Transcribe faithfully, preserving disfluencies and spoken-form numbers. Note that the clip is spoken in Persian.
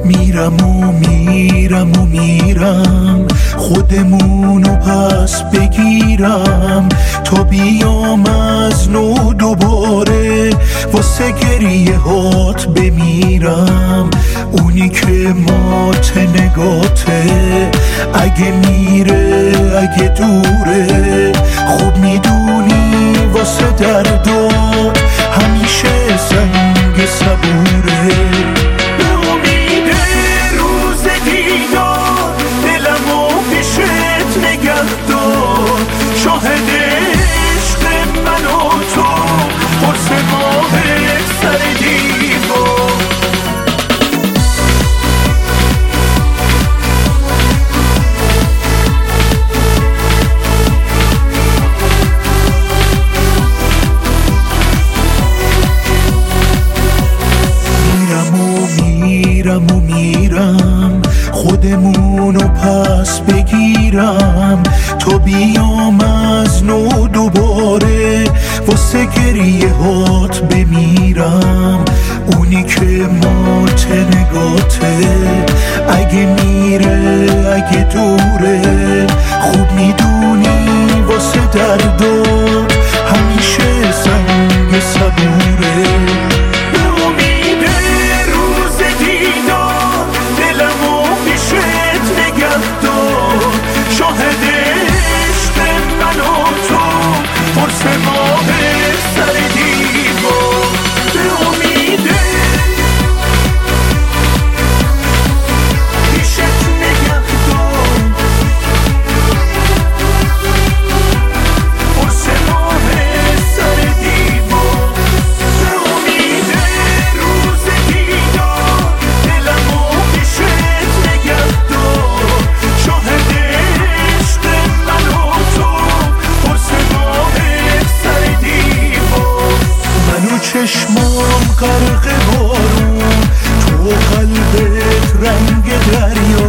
میرم و میرم و میرم خودمونو پس بگیرم تا بیام از نو دوباره واسه گریه هات بمیرم. اونی که مات نگاته اگه میره اگه دوره خوب میدونی واسه دردات همیشه سنگ صبوره. شاهد عشق من و تو قرص ماه سر دیوار. میرم و میرم و میرم خودمونو پس بگیرم تا بیام از نو دوباره واسه گریه هات بمیرم. اونی که مات نگاته اگه میره اگه دوره خوب میدونی واسه دردات همیشه سنگ صبوره. شاهد عشق من و تو قرص ماه سر دیوار. به امید پیشت نگه دار قرص ماه سر دیوار. به امید روز دیدار دلم و پیشت نگه دار. شاهد چشمام غرق بارون تو قلبت رنگ دریا